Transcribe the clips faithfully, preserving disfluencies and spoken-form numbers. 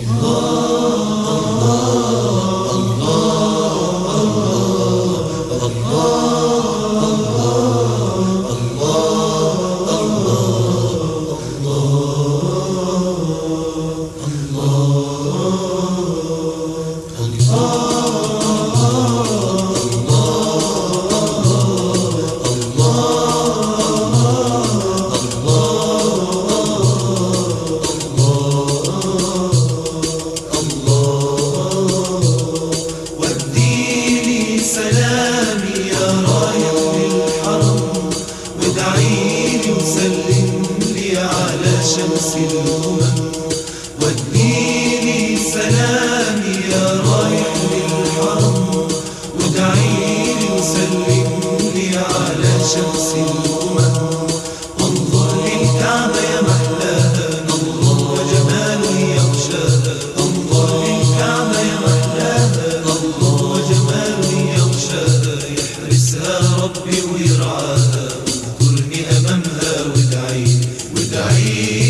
شمس الأمم واديني سلامي يا رايح للحرم وادعيلي وسلم لي على شمس الأمم. انظر للكعبة يا محلاها نور وجمال يغشاها. انظر للكعبة يا محلاها نور وجمال يغشاها. يحرسها ربي ويرعاها واذكرني أمامها وادعيلي وادعيلي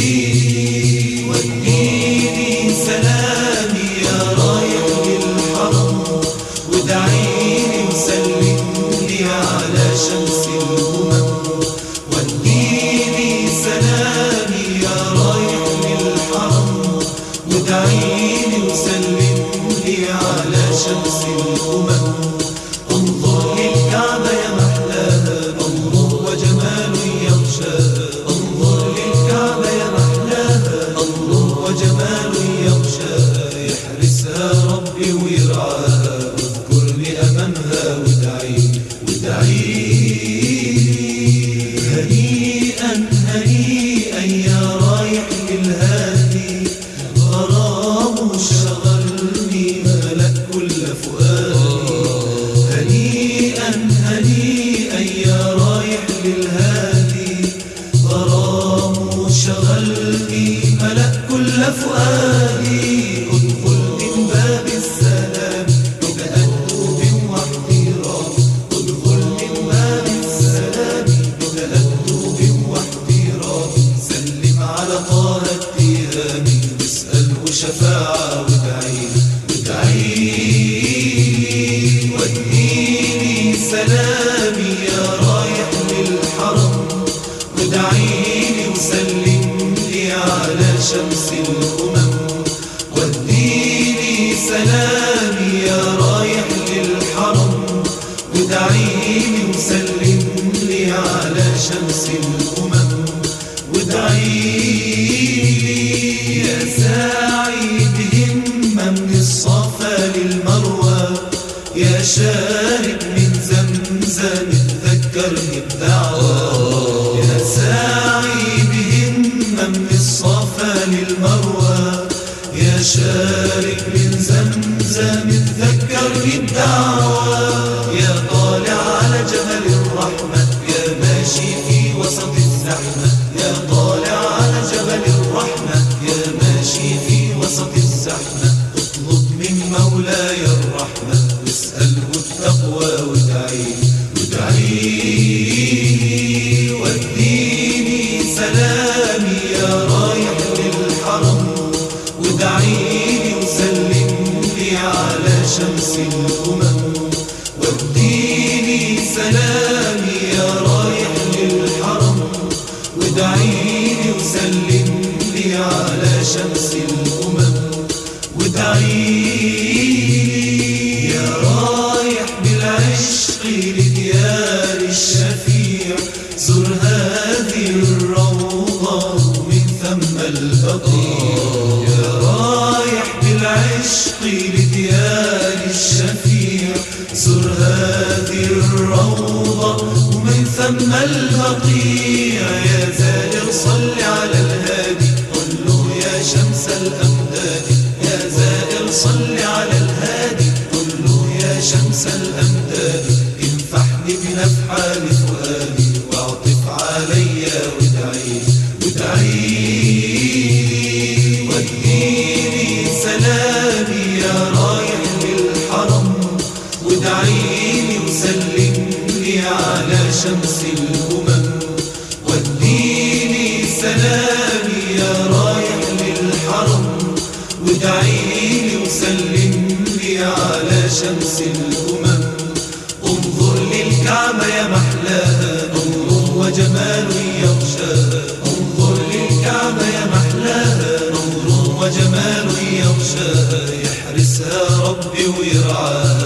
واديني سلامي يا رايح للحرم وادعيلي وسلم لي على شمس الأمم. واديني سلامي يا رايح للحرم وادعيلي وسلم لي على شمس الأمم. انظر للكعبة يا محلاها نور وجمال يغشاها. انظر للكعبة يا محلاها نور وجمال يغشاها. يحرسها ربي ويرعاها واذكرني أمامها وادعيلي وادعيلي. هنيئا هنيئا يا رايح للهادي غرام شغلني ملك كل فؤادي. هنيئا هنيئا يا رايح للهادي غرام شغلني ملك كل فؤادي. ادخل من باب السلام بتأدب واحترام. ادخل من باب السلام بتأدب واحترام. سلم على طه التهامي واسأله شفاعة وادعيلي وادعيلي. واديني سلامي يا رايح للحرم وادعيلي وسلم لي على شمس الأمم. واديني سلامي يا رايح للحرم وادعيلي وسلم لي على شمس الأمم. وادعيلي يا ساعي بهمة من الصفا للمروة يا شارب من زمزم تذكرني بدعوة. يا ساعي بهمة من الصفا للمروة يا شارب من زمزم تذكرني بدعوة. يا طالع على جبل الرحمة يا ماشي في وسط الزحمة. يا طالع على جبل الرحمة يا ماشي في وسط الزحمة. اطلب من مولاي الرحمة واسأله التقوى وادعيلي وادعيلي. واديني سلامي يا رايح للحرم وادعيلي وسلم لي على شمس الأمم. واديني سلامي يا رايح للحرم وادعيلي وسلم لي على شمس الأمم. وادعيلي يا رايح بالعشق لديار الشفيع زر هذه الروضة ومن ثم البقيع. يا رايح بالعشق لديار الشفيع زر هذه الروضة ومن ثم البقيع. يا زائر صل على الهادي قل له يا شمس الأمداد. يا زائر صل على الهادي قل له يا شمس الأمداد. انفحني بنفحال فؤادي واعطف علي وادعيلي وادعيلي. واديني سلامي يا رايح للحرم وادعيلي وسلم لي على شمس الأمم. واديني سلامي يا رايح للحرم وادعيلي وسلملي على شمس الأمم. انظر للكعبة يا محلاها نور وجمال يغشاها، انظر للكعبة يا محلاها نور وجمال يغشاها، يحرسها ربي ويرعاها